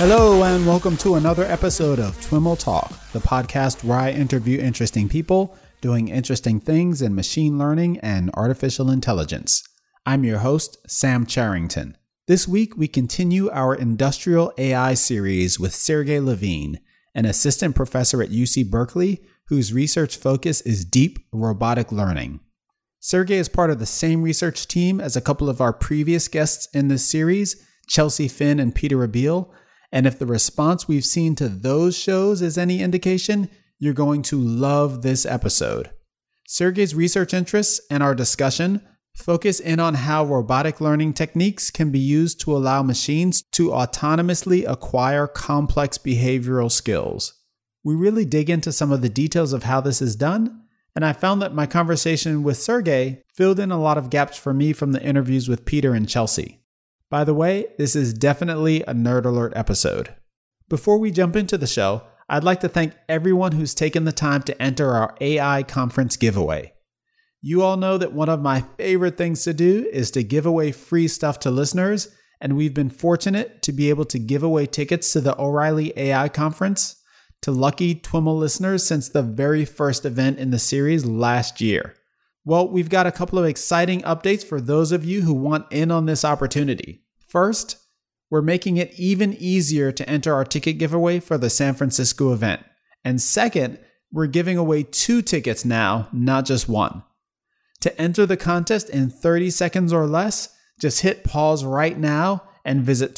Hello and welcome to another episode of TWIML Talk, the podcast where I interview interesting people doing interesting things in machine learning and artificial intelligence. I'm your host, Sam Charrington. This week we continue our industrial AI series with Sergey Levine, an assistant professor at UC Berkeley whose research focus is deep robotic learning. Sergey is part of the same research team as a couple of our previous guests in this series, Chelsea Finn and Peter Abbeel. And if the response we've seen to those shows is any indication, you're going to love this episode. Sergey's research interests and our discussion focus in on how robotic learning techniques can be used to allow machines to autonomously acquire complex behavioral skills. We really dig into some of the details of how this is done, and I found that my conversation with Sergey filled in a lot of gaps for me from the interviews with Peter and Chelsea. By the way, this is definitely a Nerd Alert episode. Before we jump into the show, I'd like to thank everyone who's taken the time to enter our AI conference giveaway. You all know that one of my favorite things to do is to give away free stuff to listeners, and we've been fortunate to be able to give away tickets to the O'Reilly AI conference to lucky TWIML listeners since the very first event in the series last year. Well, we've got a couple of exciting updates for those of you who want in on this opportunity. First, we're making it even easier to enter our ticket giveaway for the San Francisco event. And second, we're giving away 2 tickets now, not just 1. To enter the contest in 30 seconds or less, just hit pause right now and visit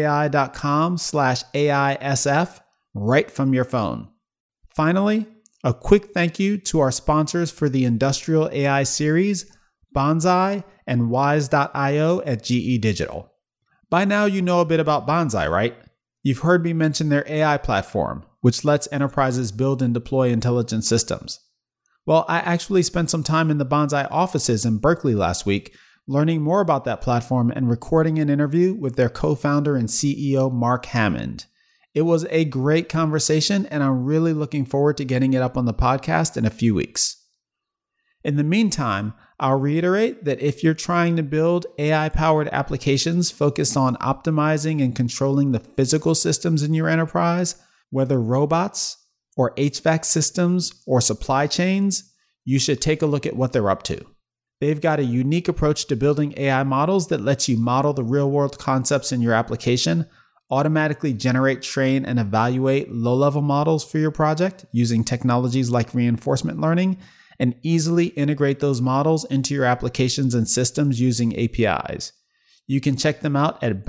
twimlai.com/AISF right from your phone. Finally, a quick thank you to our sponsors for the Industrial AI series, Bonsai and Wise.io at GE Digital. By now you know a bit about Bonsai, right? You've heard me mention their AI platform, which lets enterprises build and deploy intelligent systems. Well, I actually spent some time in the Bonsai offices in Berkeley last week, learning more about that platform and recording an interview with their co-founder and CEO, Mark Hammond. It was a great conversation, and I'm really looking forward to getting it up on the podcast in a few weeks. In the meantime, I'll reiterate that if you're trying to build AI-powered applications focused on optimizing and controlling the physical systems in your enterprise, whether robots or HVAC systems or supply chains, you should take a look at what they're up to. They've got a unique approach to building AI models that lets you model the real-world concepts in your application, automatically generate, train, and evaluate low-level models for your project using technologies like reinforcement learning, and easily integrate those models into your applications and systems using APIs. You can check them out at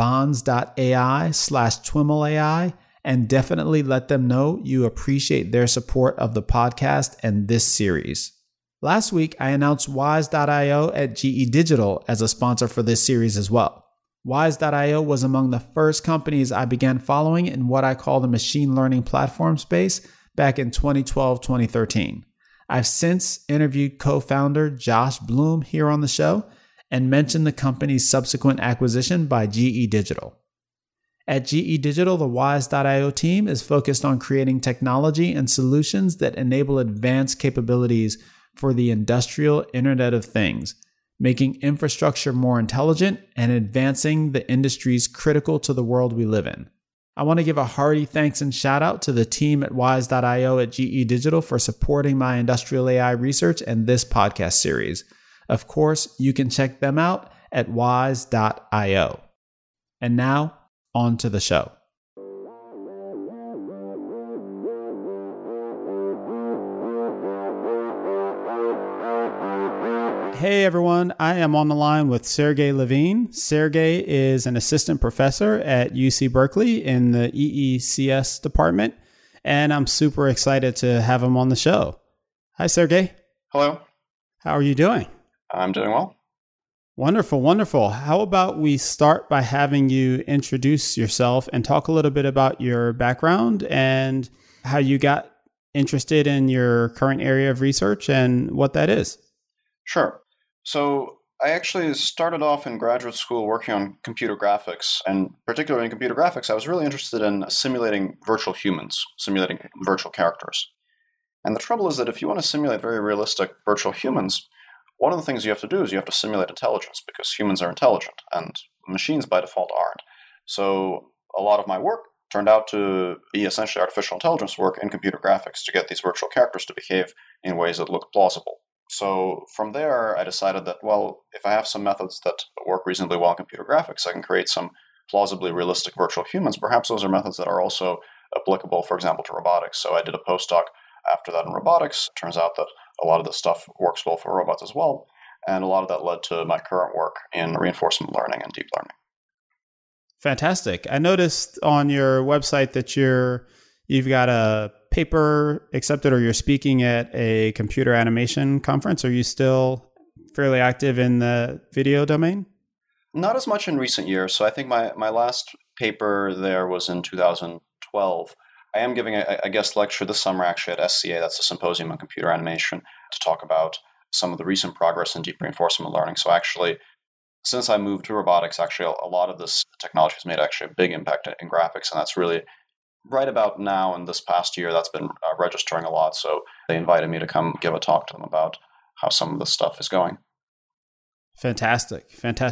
bonds.ai/TWIMLAI and definitely let them know you appreciate their support of the podcast and this series. Last week, I announced Wise.io at GE Digital as a sponsor for this series as well. Wise.io was among the first companies I began following in what I call the machine learning platform space back in 2012-2013. I've since interviewed co-founder Josh Bloom here on the show and mentioned the company's subsequent acquisition by GE Digital. At GE Digital, the Wise.io team is focused on creating technology and solutions that enable advanced capabilities for the industrial Internet of Things, making infrastructure more intelligent and advancing the industries critical to the world we live in. I want to give a hearty thanks and shout out to the team at Wise.io at GE Digital for supporting my industrial AI research and this podcast series. Of course, you can check them out at Wise.io. And now, on to the show. Hey everyone, I am on the line with Sergey Levine. Sergey is an assistant professor at UC Berkeley in the EECS department, and I'm super excited to have him on the show. Hi, Sergey. Hello. How are you doing? I'm doing well. Wonderful, wonderful. How about we start by having you introduce yourself and talk a little bit about your background and how you got interested in your current area of research and what that is. Sure. So I actually started off in graduate school working on computer graphics, and particularly in computer graphics, I was really interested in simulating virtual humans, simulating virtual characters. And the trouble is that if you want to simulate very realistic virtual humans, one of the things you have to do is you have to simulate intelligence, because humans are intelligent, and machines by default aren't. So a lot of my work turned out to be essentially artificial intelligence work in computer graphics to get these virtual characters to behave in ways that look plausible. So from there, I decided that, well, if I have some methods that work reasonably well in computer graphics, I can create some plausibly realistic virtual humans. Perhaps those are methods that are also applicable, for example, to robotics. So I did a postdoc after that in robotics. It turns out that a lot of this stuff works well for robots as well. And a lot of that led to my current work in reinforcement learning and deep learning. Fantastic. I noticed on your website that you've got a paper accepted, or you're speaking at a computer animation conference. Are you still fairly active in the video domain? Not as much in recent years. So I think my last paper there was in 2012. I am giving a guest lecture this summer actually at SCA, that's the Symposium on Computer Animation, to talk about some of the recent progress in deep reinforcement learning. So actually, since I moved to robotics, actually a lot of this technology has made actually a big impact in graphics, and that's really right about now in this past year that's been registering a lot. So they invited me to come give a talk to them about how some of this stuff is going. Fantastic.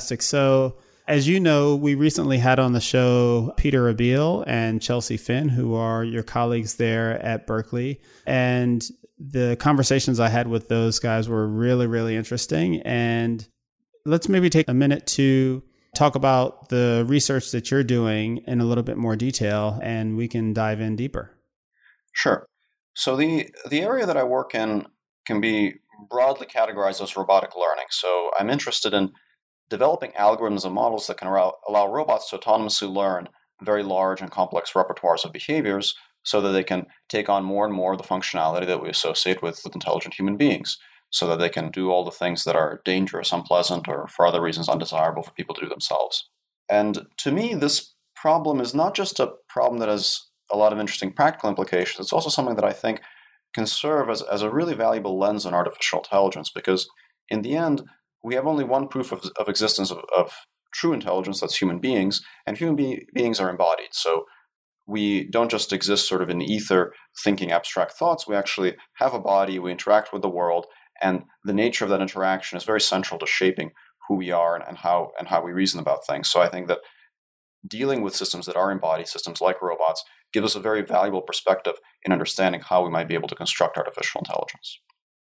So as you know, we recently had on the show Peter Abbeel and Chelsea Finn, who are your colleagues there at Berkeley. And the conversations I had with those guys were really, really interesting. And let's maybe take a minute to talk about the research that you're doing in a little bit more detail, and we can dive in deeper. Sure. So the area that I work in can be broadly categorized as robotic learning. So I'm interested in developing algorithms and models that can allow robots to autonomously learn very large and complex repertoires of behaviors so that they can take on more and more of the functionality that we associate with intelligent human beings, so that they can do all the things that are dangerous, unpleasant, or for other reasons undesirable for people to do themselves. And to me, this problem is not just a problem that has a lot of interesting practical implications, it's also something that I think can serve as a really valuable lens on artificial intelligence, because in the end, we have only one proof of existence of true intelligence, that's human beings, and human beings are embodied. So we don't just exist sort of in the ether thinking abstract thoughts, we actually have a body, we interact with the world, and the nature of that interaction is very central to shaping who we are and how we reason about things. So I think that dealing with systems that are embodied, systems like robots, give us a very valuable perspective in understanding how we might be able to construct artificial intelligence.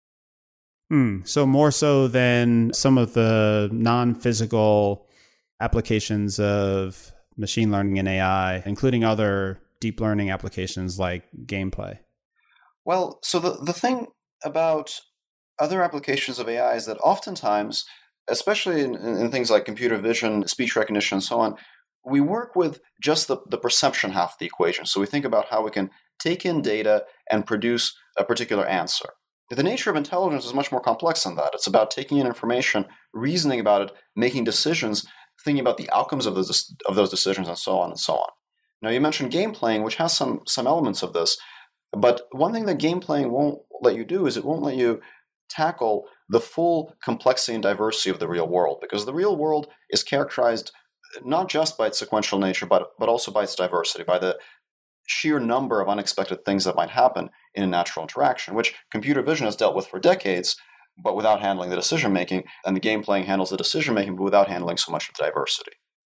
So more so than some of the non-physical applications of machine learning and AI, including other deep learning applications like gameplay. Well, so the thing about other applications of AI is that oftentimes, especially in things like computer vision, speech recognition, and so on, we work with just the perception half of the equation. So we think about how we can take in data and produce a particular answer. The nature of intelligence is much more complex than that. It's about taking in information, reasoning about it, making decisions, thinking about the outcomes of those decisions, and so on and so on. Now, you mentioned game playing, which has some elements of this, but one thing that game playing won't let you do is it won't let you tackle the full complexity and diversity of the real world, because the real world is characterized not just by its sequential nature, but also by its diversity, by the sheer number of unexpected things that might happen in a natural interaction, which computer vision has dealt with for decades, but without handling the decision making, and the game playing handles the decision making, but without handling so much of the diversity.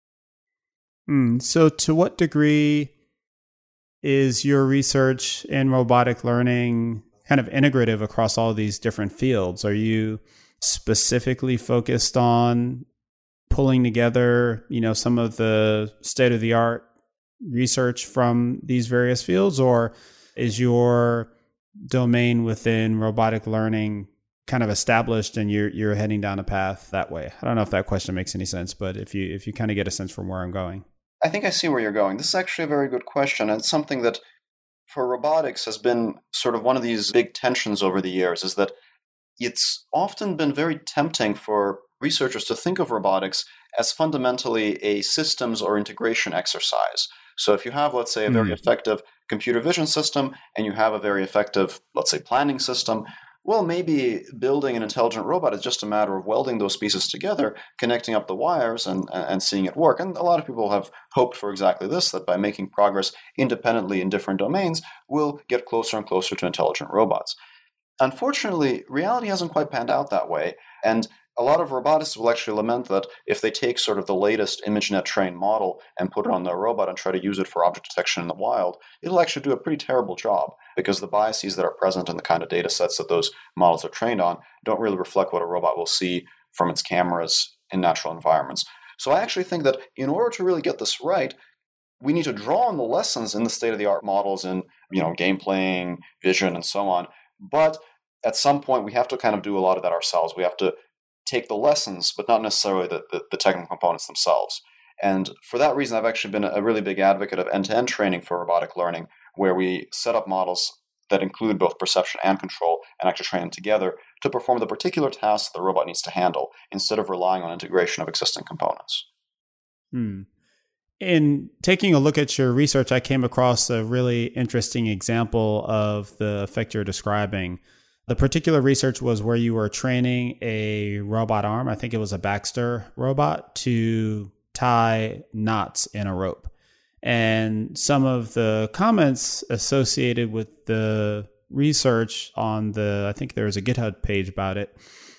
So to what degree is your research in robotic learning kind of integrative across all these different fields? Are you specifically focused on pulling together, some of the state-of-the-art research from these various fields, or is your domain within robotic learning kind of established and you're heading down a path that way? I don't know if that question makes any sense, but if you kind of get a sense from where I'm going. I think I see where you're going. This is actually a very good question, and it's something that for robotics has been sort of one of these big tensions over the years, is that it's often been very tempting for researchers to think of robotics as fundamentally a systems or integration exercise. So if you have, let's say, a very effective computer vision system and you have a very effective, let's say, planning system, well, maybe building an intelligent robot is just a matter of welding those pieces together, connecting up the wires and seeing it work. And a lot of people have hoped for exactly this, that by making progress independently in different domains, we'll get closer and closer to intelligent robots. Unfortunately, reality hasn't quite panned out that way. And a lot of roboticists will actually lament that if they take sort of the latest ImageNet trained model and put it on their robot and try to use it for object detection in the wild, it'll actually do a pretty terrible job because the biases that are present in the kind of data sets that those models are trained on don't really reflect what a robot will see from its cameras in natural environments. So I actually think that in order to really get this right, we need to draw on the lessons in the state-of-the-art models in, game playing, vision, and so on. But at some point, we have to kind of do a lot of that ourselves. We have to take the lessons, but not necessarily the technical components themselves. And for that reason, I've actually been a really big advocate of end-to-end training for robotic learning, where we set up models that include both perception and control and actually train them together to perform the particular tasks the robot needs to handle, instead of relying on integration of existing components. In taking a look at your research, I came across a really interesting example of the effect you're describing. The particular research was where you were training a robot arm, I think it was a Baxter robot, to tie knots in a rope. And some of the comments associated with the research on I think there was a GitHub page about it,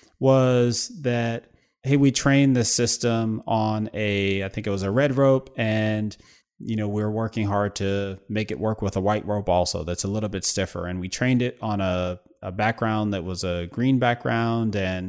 was that, hey, we trained this system on I think it was a red rope, and we're working hard to make it work with a white rope also that's a little bit stiffer. And we trained it on a background that was a green background, and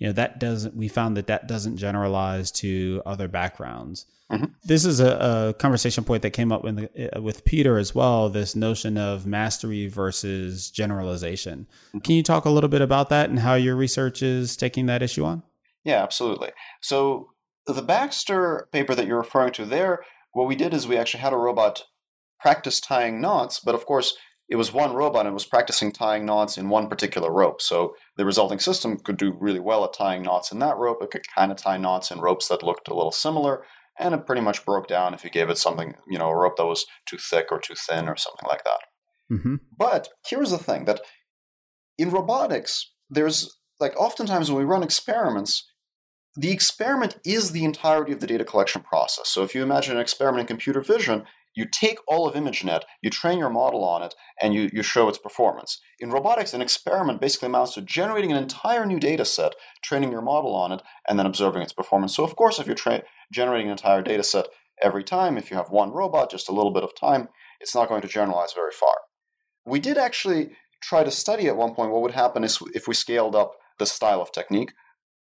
we found that doesn't generalize to other backgrounds. Mm-hmm. This is a conversation point that came up with Peter as well, this notion of mastery versus generalization. Mm-hmm. Can you talk a little bit about that and how your research is taking that issue on? Yeah, absolutely. So the Baxter paper that you're referring to there, what we did is we actually had a robot practice tying knots, but of course it was one robot and it was practicing tying knots in one particular rope. So the resulting system could do really well at tying knots in that rope. It could kind of tie knots in ropes that looked a little similar, and it pretty much broke down if you gave it something, a rope that was too thick or too thin or something like that. Mm-hmm. But here's the thing, that in robotics, there's oftentimes when we run experiments, the experiment is the entirety of the data collection process. So if you imagine an experiment in computer vision, you take all of ImageNet, you train your model on it, and you show its performance. In robotics, an experiment basically amounts to generating an entire new data set, training your model on it, and then observing its performance. So of course, if you're generating an entire data set every time, if you have one robot, just a little bit of time, it's not going to generalize very far. We did actually try to study at one point what would happen if we scaled up this style of technique.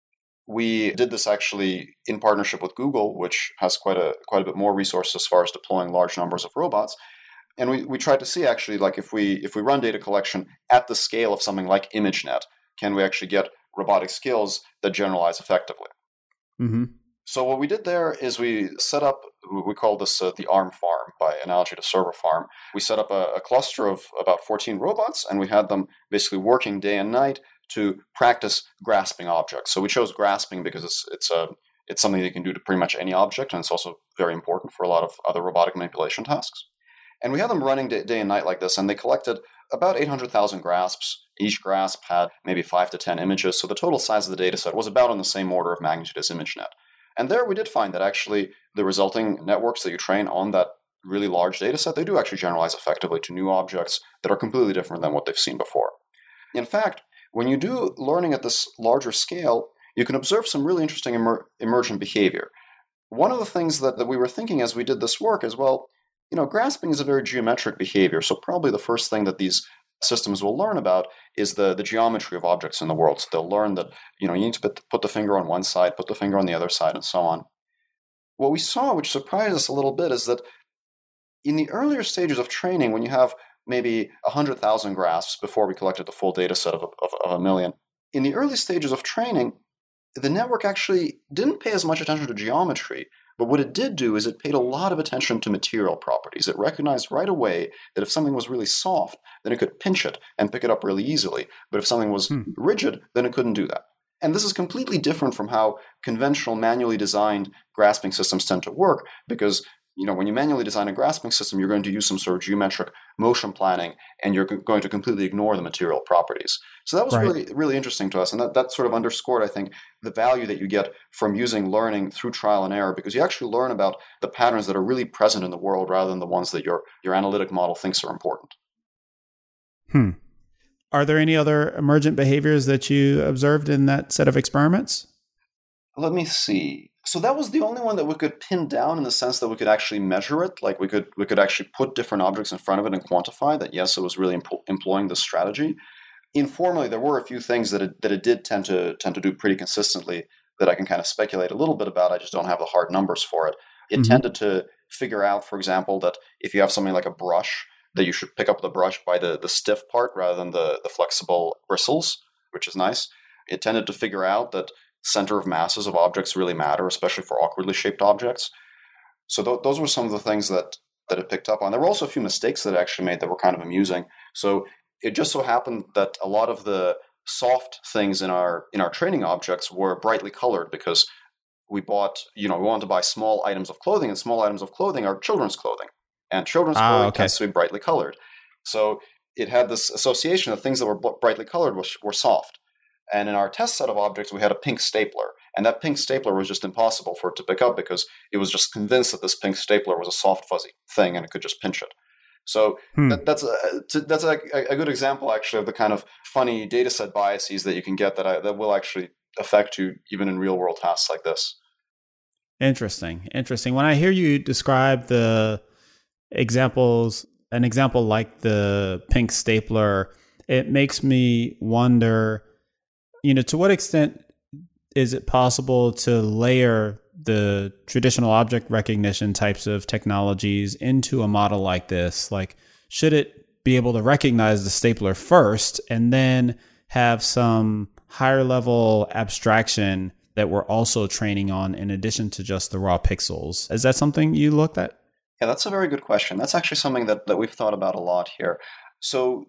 We did this actually in partnership with Google, which has quite a bit more resources as far as deploying large numbers of robots. And we tried to see actually, if we run data collection at the scale of something like ImageNet, can we actually get robotic skills that generalize effectively? Mm-hmm. So what we did there is we set up, we call this the ARM farm by analogy to server farm. We set up a cluster of about 14 robots, and we had them basically working day and night to practice grasping objects. So we chose grasping because it's something you can do to pretty much any object, and it's also very important for a lot of other robotic manipulation tasks. And we had them running day and night like this, and they collected about 800,000 grasps. Each grasp had maybe 5 to 10 images, so the total size of the data set was about in the same order of magnitude as ImageNet. And there we did find that actually the resulting networks that you train on that really large data set, they do actually generalize effectively to new objects that are completely different than what they've seen before. In fact, when you do learning at this larger scale, you can observe some really interesting emergent behavior. One of the things that we were thinking as we did this work is, grasping is a very geometric behavior, so probably the first thing that these systems will learn about is the geometry of objects in the world. So they'll learn that, you need to put the finger on one side, put the finger on the other side, and so on. What we saw, which surprised us a little bit, is that in the earlier stages of training, when you have maybe 100,000 grasps before we collected the full data set of 1 million, in the early stages of training, the network actually didn't pay as much attention to geometry, but what it did do is it paid a lot of attention to material properties. It recognized right away that if something was really soft, then it could pinch it and pick it up really easily. But if something was rigid, then it couldn't do that. And this is completely different from how conventional manually designed grasping systems tend to work, because when you manually design a grasping system, you're going to use some sort of geometric motion planning, and you're going to completely ignore the material properties. So that was really, really interesting to us. And that sort of underscored, I think, the value that you get from using learning through trial and error, because you actually learn about the patterns that are really present in the world rather than the ones that your analytic model thinks are important. Are there any other emergent behaviors that you observed in that set of experiments? Let me see. So that was the only one that we could pin down in the sense that we could actually measure it. Like we could actually put different objects in front of it and quantify that. Yes, it was really employing this strategy. Informally, there were a few things that it did tend to do pretty consistently that I can kind of speculate a little bit about. I just don't have the hard numbers for it. It tended to figure out, for example, that if you have something like a brush, that you should pick up the brush by the stiff part rather than the flexible bristles, which is nice. It tended to figure out that center of masses of objects really matter, especially for awkwardly shaped objects. So those were some of the things that it picked up on. There were also a few mistakes that it actually made that were kind of amusing. So it just so happened that a lot of the soft things in our training objects were brightly colored because we wanted to buy small items of clothing, and small items of clothing are children's clothing, and children's clothing Okay. tends to be brightly colored. So it had this association of things that were brightly colored were soft. And in our test set of objects, we had a pink stapler. And that pink stapler was just impossible for it to pick up because it was just convinced that this pink stapler was a soft, fuzzy thing and it could just pinch it. So that's a good example, actually, of the kind of funny data set biases that you can get that will actually affect you even in real world tasks like this. Interesting. When I hear you describe the examples, an example like the pink stapler, it makes me wonder, to what extent is it possible to layer the traditional object recognition types of technologies into a model like this? Like, should it be able to recognize the stapler first and then have some higher level abstraction that we're also training on in addition to just the raw pixels? Is that something you looked at? Yeah, that's a very good question. That's actually something that we've thought about a lot here. So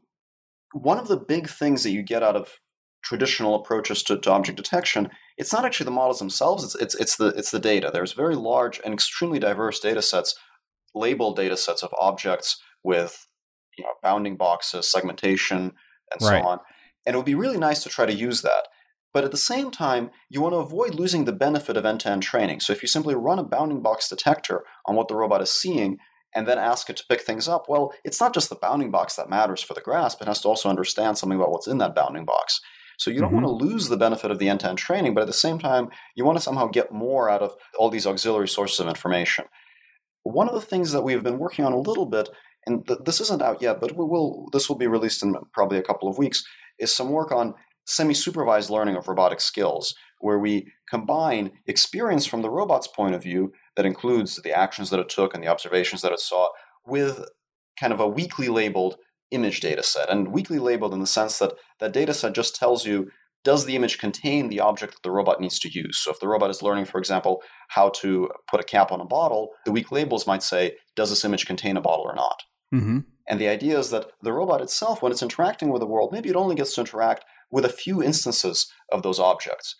one of the big things that you get out of traditional approaches to object detection, it's not actually the models themselves, it's the data. There's very large and extremely diverse data sets, labeled data sets of objects with bounding boxes, segmentation, and so on. And it would be really nice to try to use that. But at the same time, you want to avoid losing the benefit of end-to-end training. So if you simply run a bounding box detector on what the robot is seeing and then ask it to pick things up, well, it's not just the bounding box that matters for the grasp. It has to also understand something about what's in that bounding box. So you don't want to lose the benefit of the end-to-end training, but at the same time, you want to somehow get more out of all these auxiliary sources of information. One of the things that we've been working on a little bit, and this isn't out yet, but this will be released in probably a couple of weeks, is some work on semi-supervised learning of robotic skills, where we combine experience from the robot's point of view that includes the actions that it took and the observations that it saw with kind of a weakly labeled image data set. And weakly labeled in the sense that that data set just tells you, does the image contain the object that the robot needs to use? So if the robot is learning, for example, how to put a cap on a bottle, the weak labels might say, does this image contain a bottle or not? And the idea is that the robot itself, when it's interacting with the world, maybe it only gets to interact with a few instances of those objects.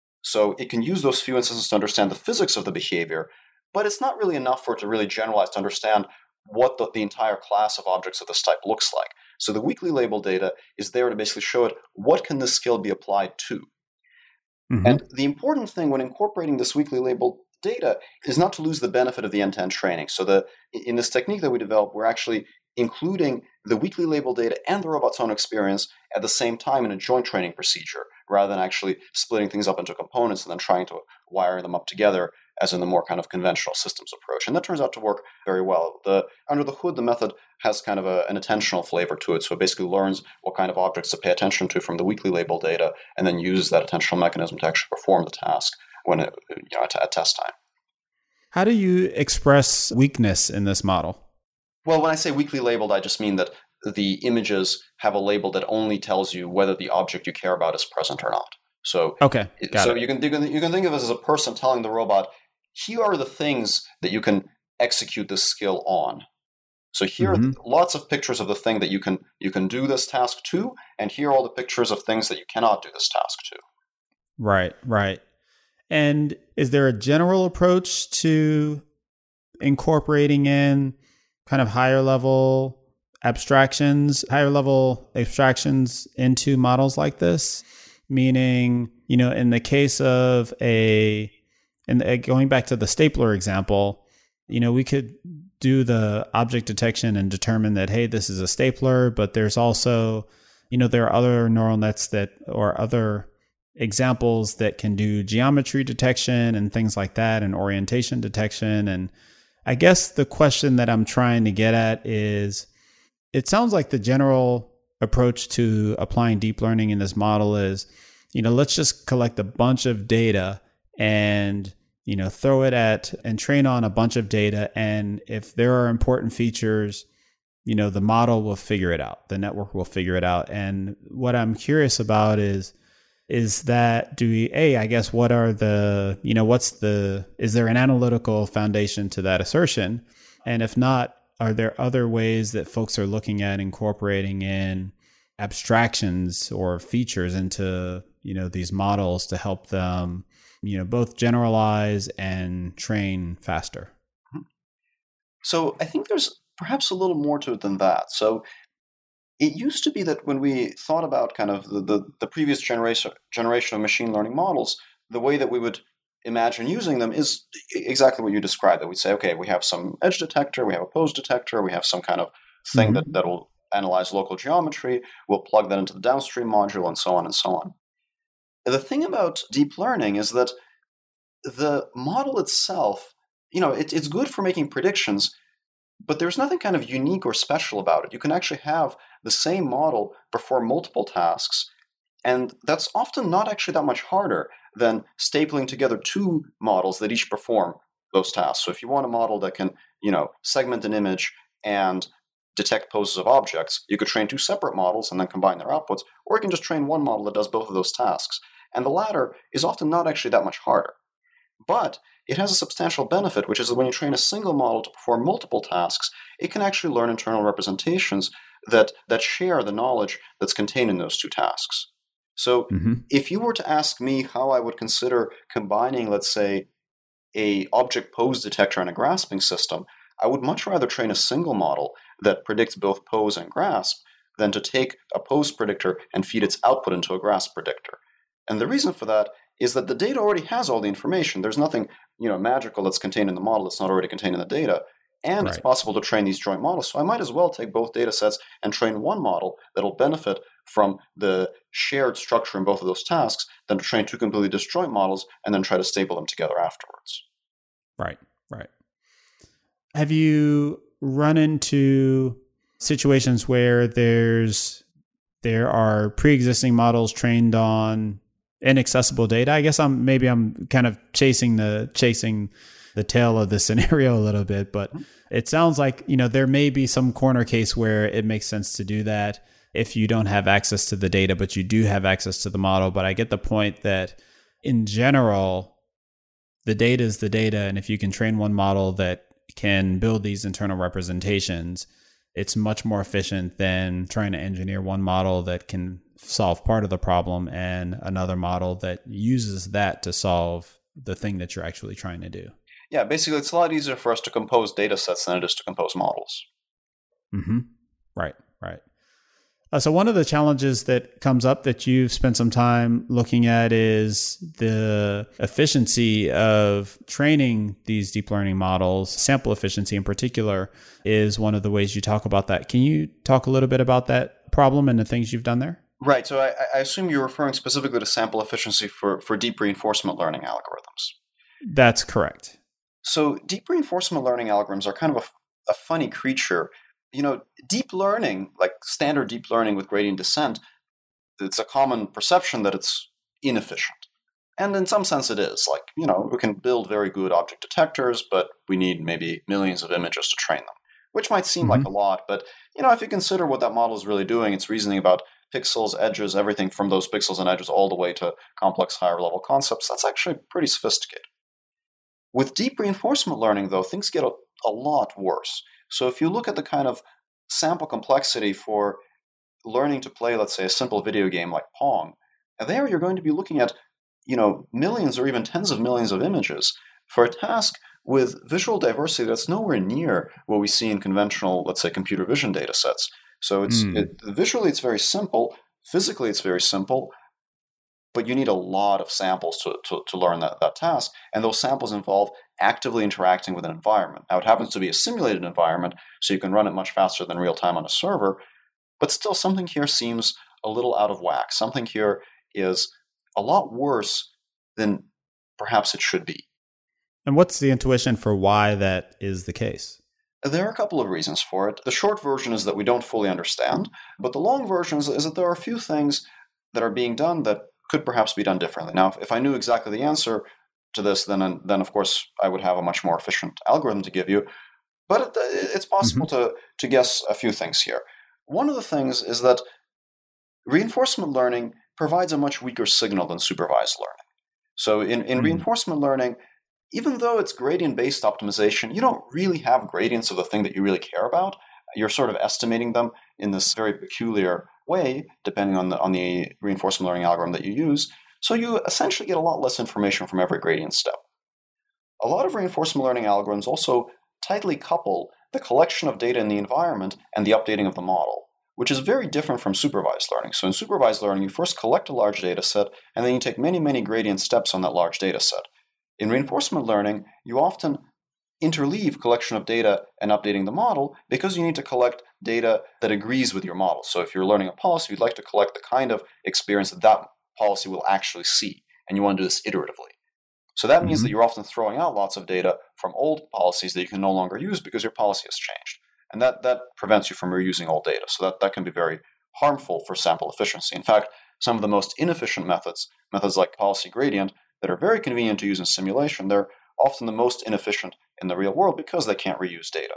So it can use those few instances to understand the physics of the behavior, but it's not really enough for it to really generalize to understand what the entire class of objects of this type looks like. So the weakly labeled data is there to basically show it what can this skill be applied to. And the important thing when incorporating this weakly labeled data is not to lose the benefit of the end-to-end training. So in this technique that we developed, we're actually including the weakly labeled data and the robot's own experience at the same time in a joint training procedure, rather than actually splitting things up into components and then trying to wire them up together as in the more kind of conventional systems approach. And that turns out to work very well. Under the hood, the method has kind of an attentional flavor to it. So it basically learns what kind of objects to pay attention to from the weakly labeled data and then uses that attentional mechanism to actually perform the task when at test time. How do you express weakness in this model? Well, when I say weakly labeled, I just mean that the images have a label that only tells you whether the object you care about is present or not. So, you can think of it as a person telling the robot, here are the things that you can execute this skill on. So here are lots of pictures of the thing that you can do this task to, and here are all the pictures of things that you cannot do this task to. Right. And is there a general approach to incorporating in kind of higher level abstractions into models like this? Meaning, in the case of going back to the stapler example, we could do the object detection and determine that, hey, this is a stapler, but there's also, there are other neural nets or other examples that can do geometry detection and things like that and orientation detection. And I guess the question that I'm trying to get at is, it sounds like the general approach to applying deep learning in this model is, let's just collect a bunch of data and, throw it at and train on a bunch of data. And if there are important features, the model will figure it out. The network will figure it out. And what I'm curious about is that I guess what are is there an analytical foundation to that assertion? And if not, are there other ways that folks are looking at incorporating in abstractions or features into, these models to help them, both generalize and train faster? So I think there's perhaps a little more to it than that. So it used to be that when we thought about kind of the previous generation of machine learning models, the way that we would imagine using them is exactly what you described. That we'd say, okay, we have some edge detector, we have a pose detector, we have some kind of thing that will analyze local geometry, we'll plug that into the downstream module, and so on and so on. The thing about deep learning is that the model itself, it's good for making predictions, but there's nothing kind of unique or special about it. You can actually have the same model perform multiple tasks, and that's often not actually that much harder than stapling together two models that each perform those tasks. So if you want a model that can, segment an image and detect poses of objects, you could train two separate models and then combine their outputs, or you can just train one model that does both of those tasks. And the latter is often not actually that much harder. But it has a substantial benefit, which is that when you train a single model to perform multiple tasks, it can actually learn internal representations that share the knowledge that's contained in those two tasks. So if you were to ask me how I would consider combining, let's say, a object pose detector and a grasping system, I would much rather train a single model that predicts both pose and grasp than to take a pose predictor and feed its output into a grasp predictor. And the reason for that is that the data already has all the information. There's nothing, magical that's contained in the model that's not already contained in the data. And It's possible to train these joint models. So I might as well take both data sets and train one model that'll benefit from the shared structure in both of those tasks than to train two completely disjoint models and then try to staple them together afterwards. Right. Have you run into situations where there are pre-existing models trained on inaccessible data? I guess I'm kind of chasing the tail of the scenario a little bit, but it sounds like, there may be some corner case where it makes sense to do that if you don't have access to the data, but you do have access to the model. But I get the point that in general, the data is the data. And if you can train one model that can build these internal representations, it's much more efficient than trying to engineer one model that can solve part of the problem and another model that uses that to solve the thing that you're actually trying to do. Yeah, basically, it's a lot easier for us to compose data sets than it is to compose models. Right. So one of the challenges that comes up that you've spent some time looking at is the efficiency of training these deep learning models. Sample efficiency in particular is one of the ways you talk about that. Can you talk a little bit about that problem and the things you've done there? Right. So I assume you're referring specifically to sample efficiency for deep reinforcement learning algorithms. That's correct. So deep reinforcement learning algorithms are kind of a funny creature. Deep learning, like standard deep learning with gradient descent, it's a common perception that it's inefficient. And in some sense it is. Like, we can build very good object detectors, but we need maybe millions of images to train them, which might seem like a lot. But, if you consider what that model is really doing, it's reasoning about pixels, edges, everything from those pixels and edges all the way to complex higher level concepts. That's actually pretty sophisticated. With deep reinforcement learning, though, things get a lot worse. So if you look at the kind of sample complexity for learning to play, let's say, a simple video game like Pong, there you're going to be looking at, millions or even tens of millions of images for a task with visual diversity that's nowhere near what we see in conventional, let's say, computer vision data sets. So visually it's very simple, physically it's very simple, but you need a lot of samples to learn that task, and those samples involve actively interacting with an environment. Now, it happens to be a simulated environment, so you can run it much faster than real time on a server, but still something here seems a little out of whack. Something here is a lot worse than perhaps it should be. And what's the intuition for why that is the case? There are a couple of reasons for it. The short version is that we don't fully understand, but the long version is that there are a few things that are being done that could perhaps be done differently. Now, if I knew exactly the answer to this, then of course I would have a much more efficient algorithm to give you. But it's possible to guess a few things here. One of the things is that reinforcement learning provides a much weaker signal than supervised learning. So in reinforcement learning, even though it's gradient-based optimization, you don't really have gradients of the thing that you really care about. You're sort of estimating them in this very peculiar way, depending on the reinforcement learning algorithm that you use. So you essentially get a lot less information from every gradient step. A lot of reinforcement learning algorithms also tightly couple the collection of data in the environment and the updating of the model, which is very different from supervised learning. So in supervised learning, you first collect a large data set, and then you take many, many gradient steps on that large data set. In reinforcement learning, you often interleave collection of data and updating the model because you need to collect data that agrees with your model. So if you're learning a policy, you'd like to collect the kind of experience that policy will actually see, and you want to do this iteratively. So that means that you're often throwing out lots of data from old policies that you can no longer use because your policy has changed. And that prevents you from reusing old data. So that can be very harmful for sample efficiency. In fact, some of the most inefficient methods like policy gradient, that are very convenient to use in simulation, they're often the most inefficient in the real world because they can't reuse data.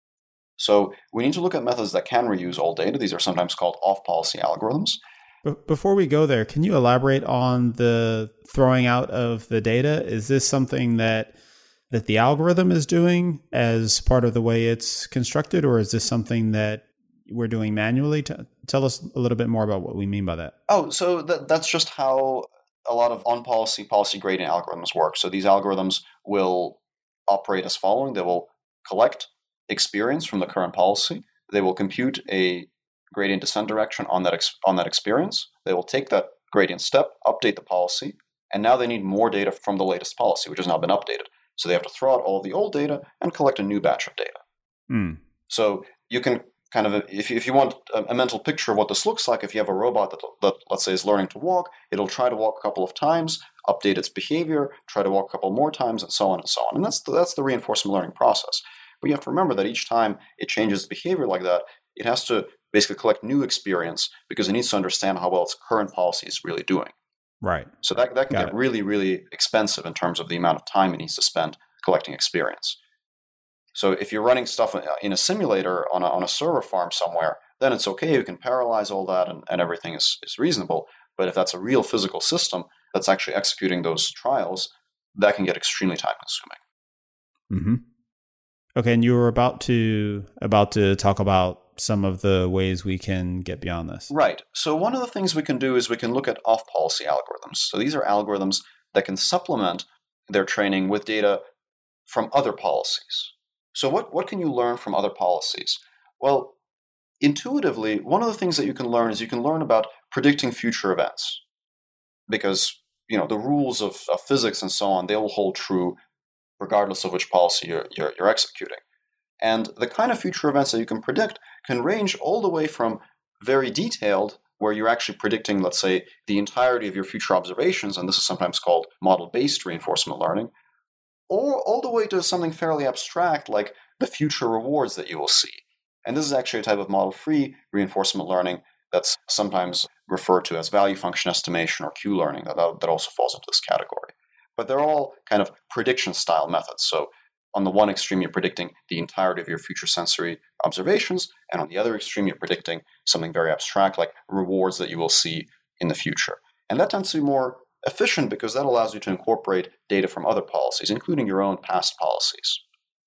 So we need to look at methods that can reuse old data. These are sometimes called off-policy algorithms. Before we go there, can you elaborate on the throwing out of the data? Is this something that the algorithm is doing as part of the way it's constructed, or is this something that we're doing manually? Tell us a little bit more about what we mean by that. Oh, so that's just how a lot of on-policy, policy gradient algorithms work. So these algorithms will operate as following. They will collect experience from the current policy. They will compute a gradient descent direction on that experience. They will take that gradient step, update the policy, and now they need more data from the latest policy, which has now been updated. So they have to throw out all the old data and collect a new batch of data. So you can kind of, if you want a mental picture of what this looks like, if you have a robot that let's say is learning to walk, it'll try to walk a couple of times, update its behavior, try to walk a couple more times, and so on and so on. And that's the reinforcement learning process. But you have to remember that each time it changes behavior like that, it has to basically collect new experience because it needs to understand how well its current policy is really doing. Right. So that can get really, really expensive in terms of the amount of time it needs to spend collecting experience. So if you're running stuff in a simulator on a server farm somewhere, then it's okay. You can parallelize all that and everything is reasonable. But if that's a real physical system that's actually executing those trials, that can get extremely time consuming. Okay, and you were about to talk about some of the ways we can get beyond this. Right. So one of the things we can do is we can look at off-policy algorithms. So these are algorithms that can supplement their training with data from other policies. So what can you learn from other policies? Well, intuitively, one of the things that you can learn is you can learn about predicting future events. Because, the rules of physics and so on, they will hold true regardless of which policy you're executing. And the kind of future events that you can predict can range all the way from very detailed, where you're actually predicting, let's say, the entirety of your future observations, and this is sometimes called model-based reinforcement learning, or all the way to something fairly abstract like the future rewards that you will see. And this is actually a type of model-free reinforcement learning that's sometimes referred to as value function estimation or Q-learning, that also falls into this category. But they're all kind of prediction-style methods. So on the one extreme, you're predicting the entirety of your future sensory observations, and on the other extreme, you're predicting something very abstract like rewards that you will see in the future. And that tends to be more efficient because that allows you to incorporate data from other policies, including your own past policies.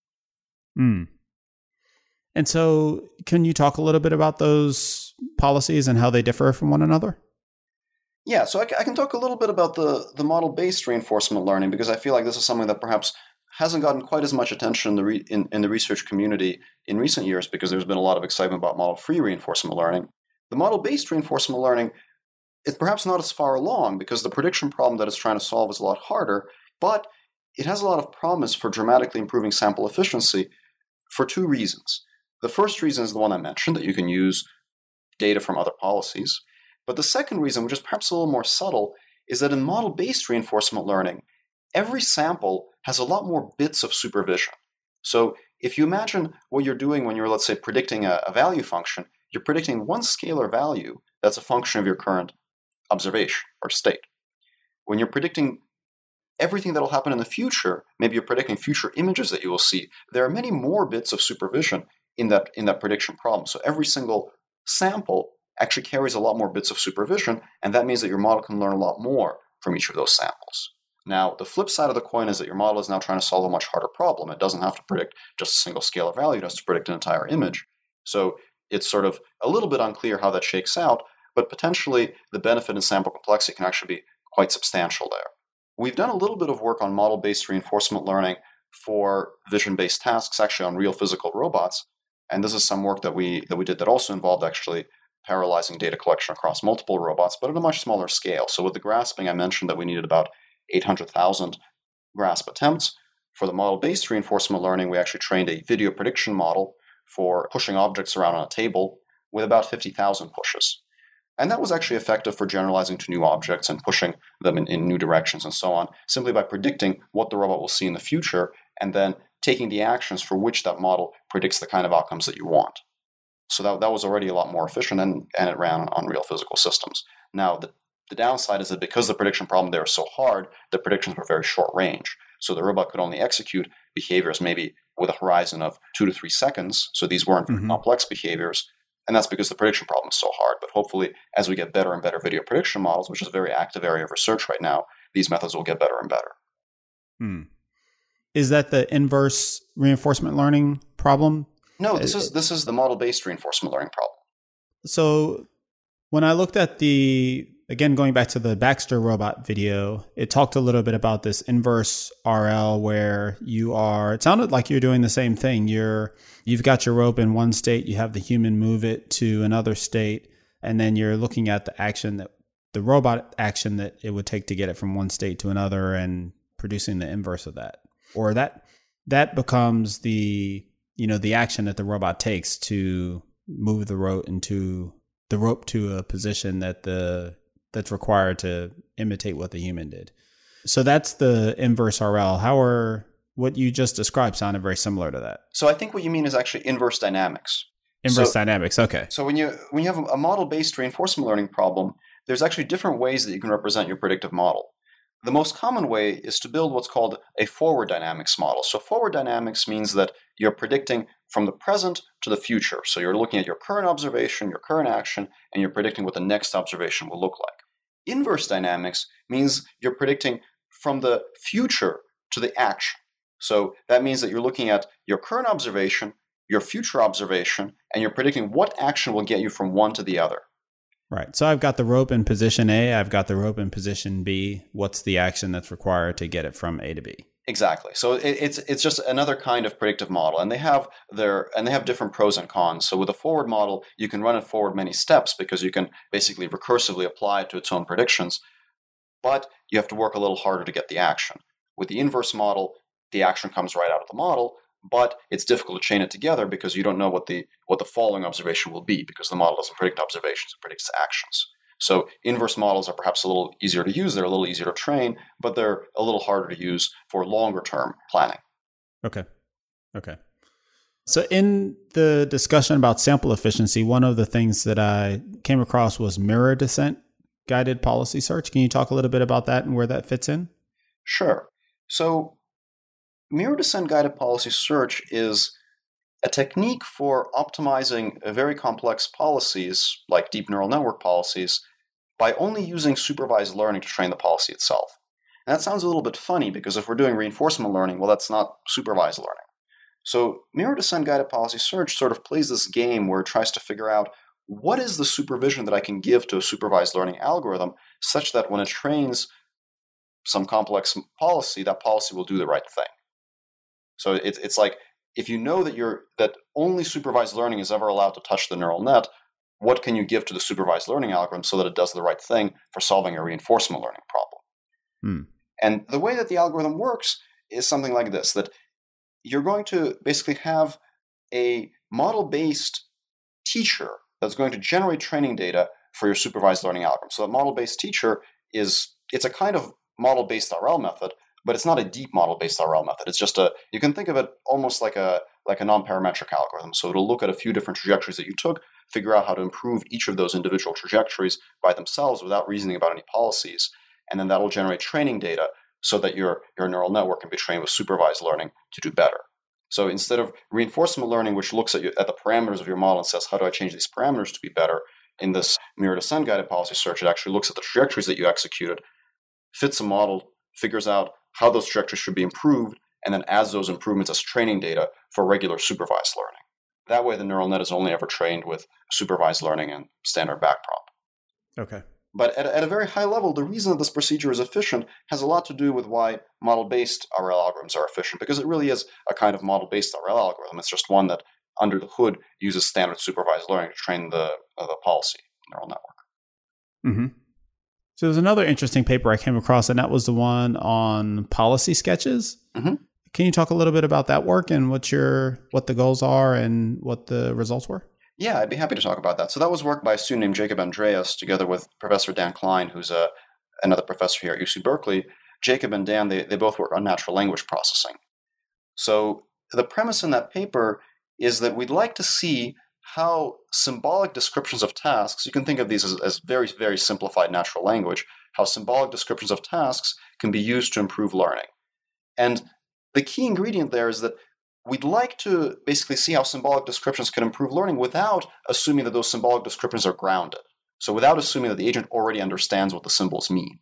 And so can you talk a little bit about those policies and how they differ from one another? Yeah, so I can talk a little bit about the model-based reinforcement learning because I feel like this is something that perhaps hasn't gotten quite as much attention in the research community in recent years because there's been a lot of excitement about model-free reinforcement learning. The model-based reinforcement learning is perhaps not as far along because the prediction problem that it's trying to solve is a lot harder, but it has a lot of promise for dramatically improving sample efficiency for two reasons. The first reason is the one I mentioned, that you can use data from other policies. But the second reason, which is perhaps a little more subtle, is that in model-based reinforcement learning, every sample has a lot more bits of supervision. So if you imagine what you're doing when you're, let's say, predicting a value function, you're predicting one scalar value that's a function of your current observation or state. When you're predicting everything that will happen in the future, maybe you're predicting future images that you will see, there are many more bits of supervision in that prediction problem. So every single sample actually carries a lot more bits of supervision, and that means that your model can learn a lot more from each of those samples. Now, the flip side of the coin is that your model is now trying to solve a much harder problem. It doesn't have to predict just a single scalar value, it has to predict an entire image. So it's sort of a little bit unclear how that shakes out, but potentially the benefit in sample complexity can actually be quite substantial there. We've done a little bit of work on model-based reinforcement learning for vision-based tasks, actually on real physical robots, and this is some work that we did that also involved actually parallelizing data collection across multiple robots, but at a much smaller scale. So with the grasping, I mentioned that we needed about 800,000 grasp attempts. For the model-based reinforcement learning, we actually trained a video prediction model for pushing objects around on a table with about 50,000 pushes. And that was actually effective for generalizing to new objects and pushing them in new directions and so on, simply by predicting what the robot will see in the future and then taking the actions for which that model predicts the kind of outcomes that you want. So that was already a lot more efficient, and it ran on real physical systems. Now, the downside is that because the prediction problem there is so hard, the predictions were very short range. So the robot could only execute behaviors maybe with a horizon of 2 to 3 seconds. So these weren't very complex behaviors. And that's because the prediction problem is so hard. But hopefully, as we get better and better video prediction models, which is a very active area of research right now, these methods will get better and better. Is that the inverse reinforcement learning problem? No, this is the model-based reinforcement learning problem. So when I looked at again, going back to the Baxter robot video, it talked a little bit about this inverse RL where it sounded like you're doing the same thing. You've got your rope in one state, you have the human move it to another state, and then you're looking at the robot action that it would take to get it from one state to another and producing the inverse of that. Or that becomes the action that the robot takes to move the rope to a position that's required to imitate what the human did. So that's the inverse RL. What you just described sounded very similar to that. So I think what you mean is actually inverse dynamics. Dynamics, okay. So when you have a model-based reinforcement learning problem, there's actually different ways that you can represent your predictive model. The most common way is to build what's called a forward dynamics model. So forward dynamics means that you're predicting from the present to the future. So you're looking at your current observation, your current action, and you're predicting what the next observation will look like. Inverse dynamics means you're predicting from the future to the action. So that means that you're looking at your current observation, your future observation, and you're predicting what action will get you from one to the other. Right. So I've got the rope in position A, I've got the rope in position B. What's the action that's required to get it from A to B? Exactly. So it's just another kind of predictive model, and they have different pros and cons. So with a forward model, you can run it forward many steps because you can basically recursively apply it to its own predictions, but you have to work a little harder to get the action. With the inverse model, the action comes right out of the model, but it's difficult to chain it together because you don't know what the following observation will be because the model doesn't predict observations, it predicts actions. So inverse models are perhaps a little easier to use, they're a little easier to train, but they're a little harder to use for longer term planning. Okay. So in the discussion about sample efficiency, one of the things that I came across was mirror descent guided policy search. Can you talk a little bit about that and where that fits in? Sure. So mirror descent guided policy search is a technique for optimizing very complex policies, like deep neural network policies, by only using supervised learning to train the policy itself. And that sounds a little bit funny because if we're doing reinforcement learning, well, that's not supervised learning. So mirror descent guided policy search sort of plays this game where it tries to figure out what is the supervision that I can give to a supervised learning algorithm such that when it trains some complex policy, that policy will do the right thing. So it's like, if you know that only supervised learning is ever allowed to touch the neural net, what can you give to the supervised learning algorithm so that it does the right thing for solving a reinforcement learning problem? And the way that the algorithm works is something like this, that you're going to basically have a model-based teacher that's going to generate training data for your supervised learning algorithm. So that model-based teacher is it's a kind of model-based RL method, but it's not a deep model-based RL method. It's just you can think of it almost like a non-parametric algorithm. So it'll look at a few different trajectories that you took, figure out how to improve each of those individual trajectories by themselves without reasoning about any policies, and then that'll generate training data so that your neural network can be trained with supervised learning to do better. So instead of reinforcement learning, which looks at the parameters of your model and says, how do I change these parameters to be better? In this mirror descent guided policy search, it actually looks at the trajectories that you executed, fits a model, figures out how those trajectories should be improved, and then adds those improvements as training data for regular supervised learning. That way, the neural net is only ever trained with supervised learning and standard backprop. Okay. But at a very high level, the reason that this procedure is efficient has a lot to do with why model-based RL algorithms are efficient, because it really is a kind of model-based RL algorithm. It's just one that, under the hood, uses standard supervised learning to train the policy neural network. Mm-hmm. So there's another interesting paper I came across, and that was the one on policy sketches. Mm-hmm. Can you talk a little bit about that work and what the goals are and what the results were? Yeah, I'd be happy to talk about that. So that was work by a student named Jacob Andreas, together with Professor Dan Klein, who's another professor here at UC Berkeley. Jacob and Dan, they both work on natural language processing. So the premise in that paper is that we'd like to see how symbolic descriptions of tasks, you can think of these as very, very simplified natural language, how symbolic descriptions of tasks can be used to improve learning. And the key ingredient there is that we'd like to basically see how symbolic descriptions can improve learning without assuming that those symbolic descriptions are grounded. So without assuming that the agent already understands what the symbols mean.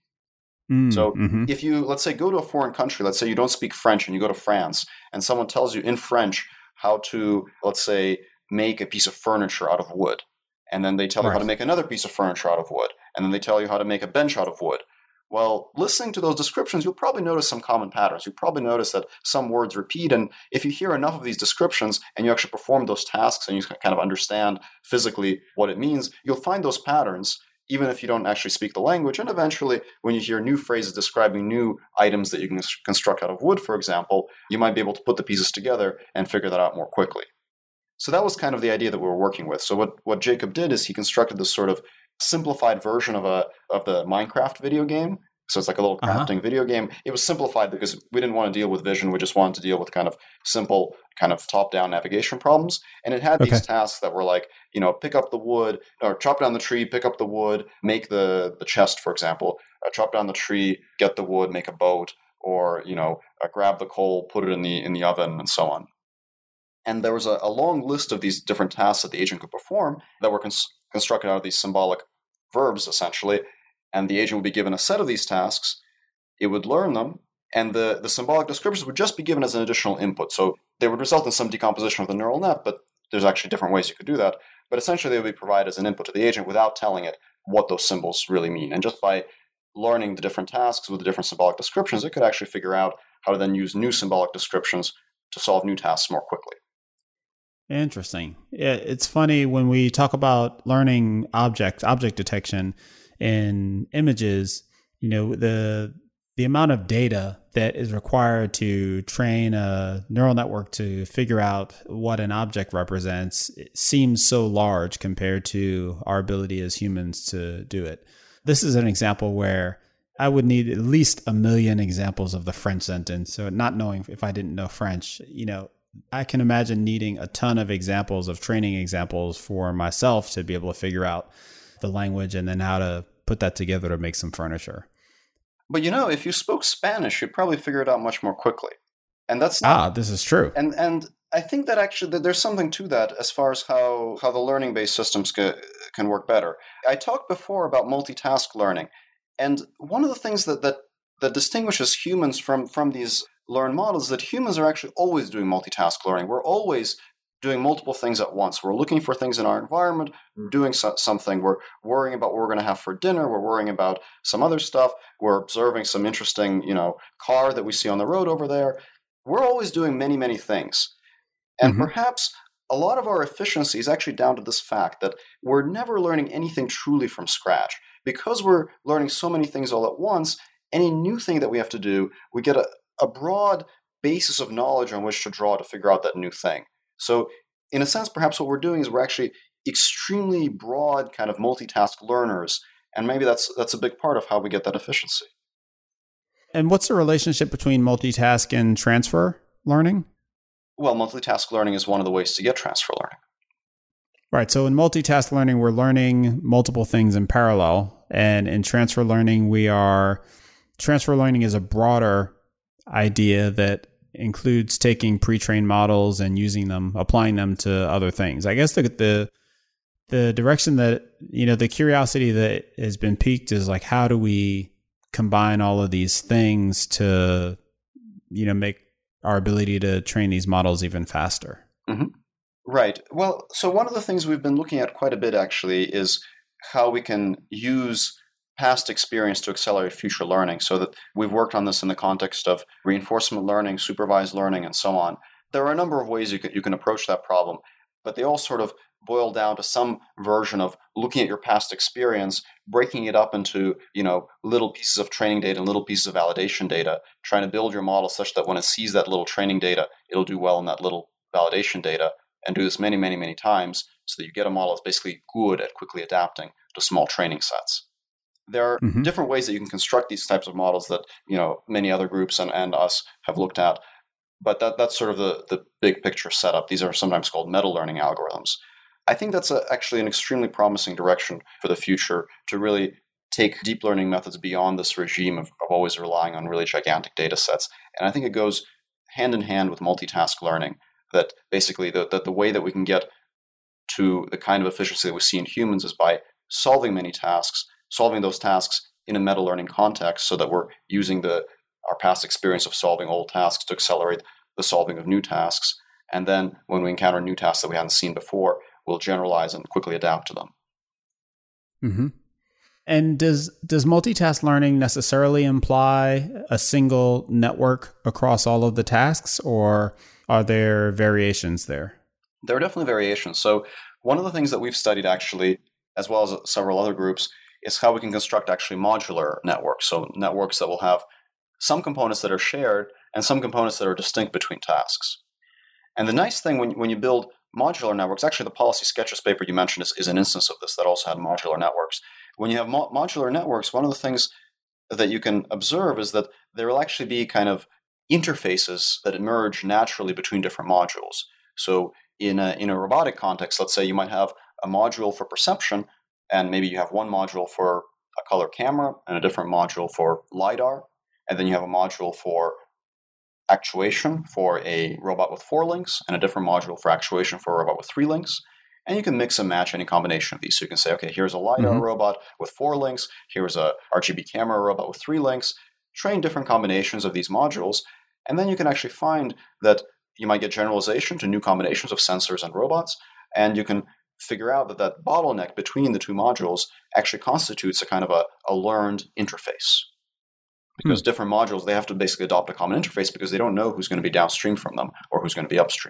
So if you, let's say, go to a foreign country, let's say you don't speak French and you go to France, and someone tells you in French how to, let's say, make a piece of furniture out of wood, and then they tell you how to make another piece of furniture out of wood, and then they tell you how to make a bench out of wood. Well, listening to those descriptions, you'll probably notice some common patterns. You'll probably notice that some words repeat, and if you hear enough of these descriptions and you actually perform those tasks and you kind of understand physically what it means, you'll find those patterns even if you don't actually speak the language. And eventually, when you hear new phrases describing new items that you can construct out of wood, for example, you might be able to put the pieces together and figure that out more quickly. So that was kind of the idea that we were working with. So what Jacob did is he constructed this sort of simplified version of the Minecraft video game. So it's like a little crafting video game. It was simplified because we didn't want to deal with vision. We just wanted to deal with kind of simple, kind of top-down navigation problems. And it had these tasks that were like, pick up the wood, or chop down the tree, pick up the wood, make the chest, for example. Chop down the tree, get the wood, make a boat, or grab the coal, put it in the oven, and so on. And there was a long list of these different tasks that the agent could perform that were constructed out of these symbolic verbs, essentially. And the agent would be given a set of these tasks, it would learn them, and the symbolic descriptions would just be given as an additional input. So they would result in some decomposition of the neural net, but there's actually different ways you could do that. But essentially they would be provided as an input to the agent without telling it what those symbols really mean. And just by learning the different tasks with the different symbolic descriptions, it could actually figure out how to then use new symbolic descriptions to solve new tasks more quickly. Interesting. Yeah, it's funny when we talk about learning object detection in images, the amount of data that is required to train a neural network to figure out what an object represents seems so large compared to our ability as humans to do it. This is an example where I would need at least 1 million examples of the French sentence. So not knowing if I didn't know French, I can imagine needing a ton of examples of training examples for myself to be able to figure out the language and then how to put that together to make some furniture. But if you spoke Spanish, you'd probably figure it out much more quickly. And that's this is true. And I think that actually that there's something to that as far as how the learning-based systems can work better. I talked before about multitask learning, and one of the things that distinguishes humans from these learned models is that humans are actually always doing multitask learning. We're always doing multiple things at once. We're looking for things in our environment, doing something. We're worrying about what we're going to have for dinner. We're worrying about some other stuff. We're observing some interesting, car that we see on the road over there. We're always doing many, many things. And perhaps a lot of our efficiency is actually down to this fact that we're never learning anything truly from scratch. Because we're learning so many things all at once, any new thing that we have to do, we get a broad basis of knowledge on which to draw to figure out that new thing. So in a sense, perhaps what we're doing is we're actually extremely broad kind of multitask learners, and maybe that's a big part of how we get that efficiency. And what's the relationship between multitask and transfer learning? Well, multitask learning is one of the ways to get transfer learning. Right. So in multitask learning, we're learning multiple things in parallel. And in transfer learning, transfer learning is a broader idea that includes taking pre-trained models and using them, applying them to other things. I guess the direction that, the curiosity that has been piqued is like, how do we combine all of these things to, make our ability to train these models even faster? Mm-hmm. Right. Well, so one of the things we've been looking at quite a bit actually is how we can use past experience to accelerate future learning. So that we've worked on this in the context of reinforcement learning, supervised learning, and so on. There are a number of ways you can approach that problem, but they all sort of boil down to some version of looking at your past experience, breaking it up into, little pieces of training data and little pieces of validation data, trying to build your model such that when it sees that little training data, it'll do well in that little validation data, and do this many, many, many times so that you get a model that's basically good at quickly adapting to small training sets. There are different ways that you can construct these types of models that, many other groups and us have looked at, but that's sort of the big picture setup. These are sometimes called meta-learning algorithms. I think that's actually an extremely promising direction for the future to really take deep learning methods beyond this regime of always relying on really gigantic data sets. And I think it goes hand in hand with multitask learning, that basically the way that we can get to the kind of efficiency that we see in humans is by solving many tasks, solving those tasks in a meta-learning context so that we're using our past experience of solving old tasks to accelerate the solving of new tasks. And then when we encounter new tasks that we hadn't seen before, we'll generalize and quickly adapt to them. Mm-hmm. And does multitask learning necessarily imply a single network across all of the tasks, or are there variations there? There are definitely variations. So one of the things that we've studied actually, as well as several other groups, is how we can construct actually modular networks. So networks that will have some components that are shared and some components that are distinct between tasks. And the nice thing when you build modular networks, actually the policy sketches paper you mentioned is an instance of this that also had modular networks. When you have modular networks, one of the things that you can observe is that there will actually be kind of interfaces that emerge naturally between different modules. So in a robotic context, let's say you might have a module for perception, and maybe you have one module for a color camera and a different module for LiDAR, and then you have a module for actuation for a robot with 4 links and a different module for actuation for a robot with 3 links. And you can mix and match any combination of these. So you can say, okay, here's a LiDAR robot with 4 links, here's a RGB camera robot with 3 links, train different combinations of these modules, and then you can actually find that you might get generalization to new combinations of sensors and robots, and you can figure out that bottleneck between the two modules actually constitutes a kind of a learned interface. Because different modules, they have to basically adopt a common interface because they don't know who's going to be downstream from them or who's going to be upstream.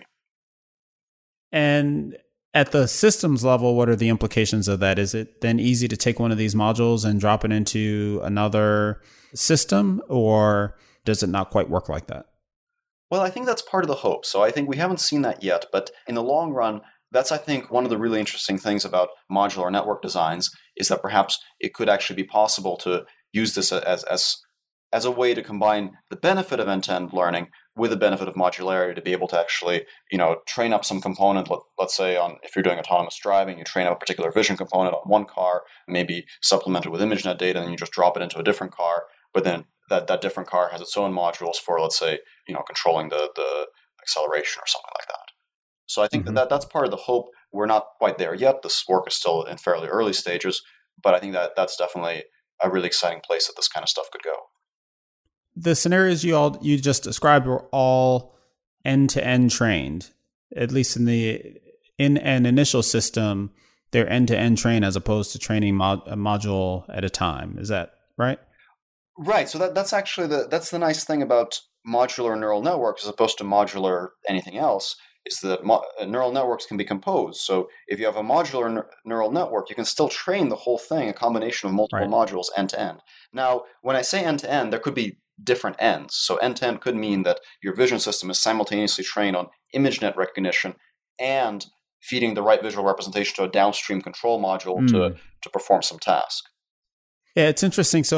And at the systems level, what are the implications of that? Is it then easy to take one of these modules and drop it into another system, or does it not quite work like that? Well, I think that's part of the hope. So I think we haven't seen that yet, but in the long run, that's, I think, one of the really interesting things about modular network designs is that perhaps it could actually be possible to use this as a way to combine the benefit of end-to-end learning with the benefit of modularity to be able to actually, train up some component. Let's say if you're doing autonomous driving, you train up a particular vision component on one car, maybe supplement it with ImageNet data, and then you just drop it into a different car. But then that different car has its own modules for, let's say, controlling the acceleration or something like that. So I think that's part of the hope. We're not quite there yet. This work is still in fairly early stages, but I think that's definitely a really exciting place that this kind of stuff could go. The scenarios you just described were all end-to-end trained, at least in an initial system. They're end-to-end trained as opposed to training a module at a time. Is that right? Right. So that's actually that's the nice thing about modular neural networks as opposed to modular anything else, is that neural networks can be composed. So if you have a modular neural network, you can still train the whole thing, a combination of multiple modules end to end. Now, when I say end to end, there could be different ends. So end to end could mean that your vision system is simultaneously trained on ImageNet recognition and feeding the right visual representation to a downstream control module to perform some task. Yeah, it's interesting. So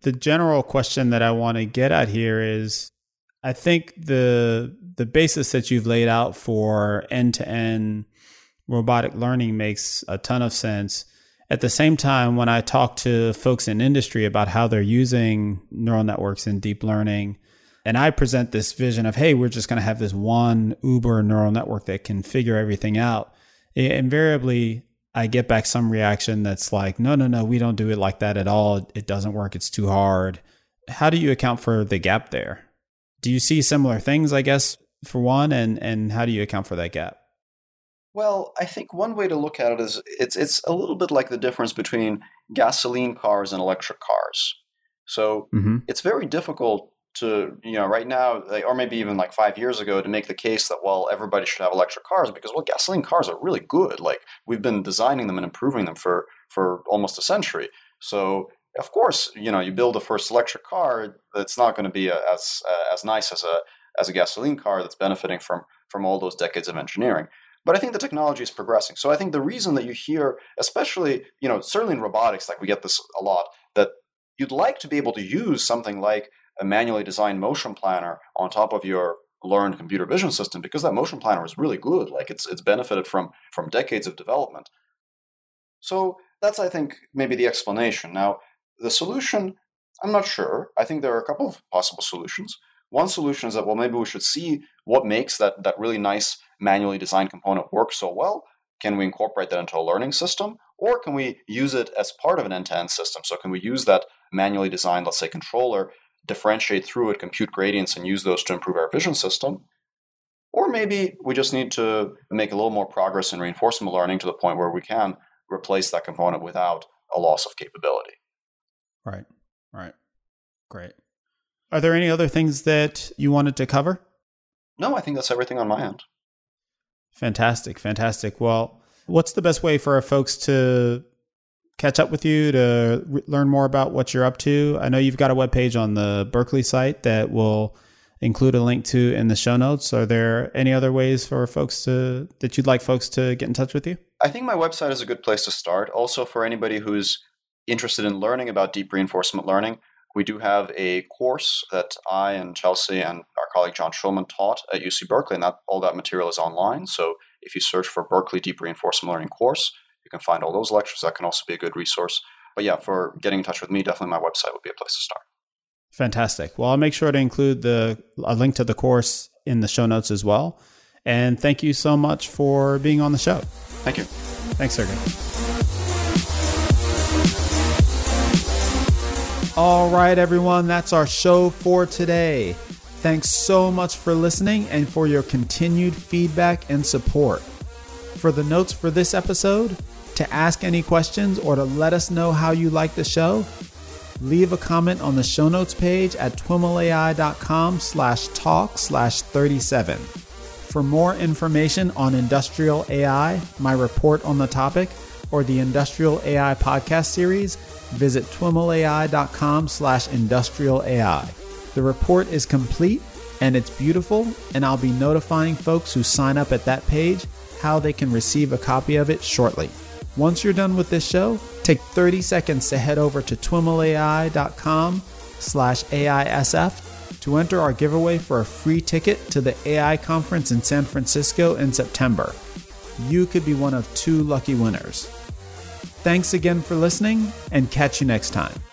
The general question that I want to get at here is, I think the basis that you've laid out for end-to-end robotic learning makes a ton of sense. At the same time, when I talk to folks in industry about how they're using neural networks and deep learning, and I present this vision of, hey, we're just going to have this one uber neural network that can figure everything out, invariably I get back some reaction that's like, no, we don't do it like that at all. It doesn't work. It's too hard. How do you account for the gap there? Do you see similar things, I guess, for one, and how do you account for that gap? Well, I think one way to look at it is it's a little bit like the difference between gasoline cars and electric cars. So it's very difficult to, right now, or maybe even like 5 years ago, to make the case that, well, everybody should have electric cars because, well, gasoline cars are really good. Like, we've been designing them and improving them for almost a century. So, of course, you build the first electric car, it's not going to be as nice as a gasoline car that's benefiting from all those decades of engineering. But I think the technology is progressing. So I think the reason that you hear, especially, certainly in robotics, like we get this a lot, that you'd like to be able to use something like a manually designed motion planner on top of your learned computer vision system, because that motion planner is really good. Like, it's benefited from decades of development. So that's, I think, maybe the explanation. Now, the solution, I'm not sure. I think there are a couple of possible solutions. One solution is that, well, maybe we should see what makes that really nice manually designed component work so well. Can we incorporate that into a learning system? Or can we use it as part of an end-to-end system? So can we use that manually designed, let's say, controller, differentiate through it, compute gradients, and use those to improve our vision system? Or maybe we just need to make a little more progress in reinforcement learning to the point where we can replace that component without a loss of capability. Right. Great. Are there any other things that you wanted to cover? No, I think that's everything on my end. Fantastic. Well, what's the best way for our folks to catch up with you, to learn more about what you're up to? I know you've got a webpage on the Berkeley site that we'll include a link to in the show notes. Are there any other ways for folks that you'd like folks to get in touch with you? I think my website is a good place to start. Also, for anybody who's interested in learning about deep reinforcement learning, we do have a course that I and Chelsea and our colleague John Schulman taught at UC Berkeley, and all that material is online. So if you search for Berkeley Deep Reinforcement Learning course, you can find all those lectures. That can also be a good resource. But yeah, for getting in touch with me, definitely my website would be a place to start. Fantastic. Well, I'll make sure to include a link to the course in the show notes as well. And thank you so much for being on the show. Thank you. Thanks, Sergey. All right, everyone, that's our show for today. Thanks so much for listening and for your continued feedback and support. For the notes for this episode, to ask any questions, or to let us know how you like the show, leave a comment on the show notes page at twimlai.com/talk/37. For more information on industrial AI, my report on the topic, or the Industrial AI podcast series, visit twimlai.com/industrialai. The report is complete and it's beautiful, and I'll be notifying folks who sign up at that page how they can receive a copy of it shortly. Once you're done with this show, take 30 seconds to head over to twimlai.com/AISF to enter our giveaway for a free ticket to the AI conference in San Francisco in September. You could be one of 2 lucky winners. Thanks again for listening, and catch you next time.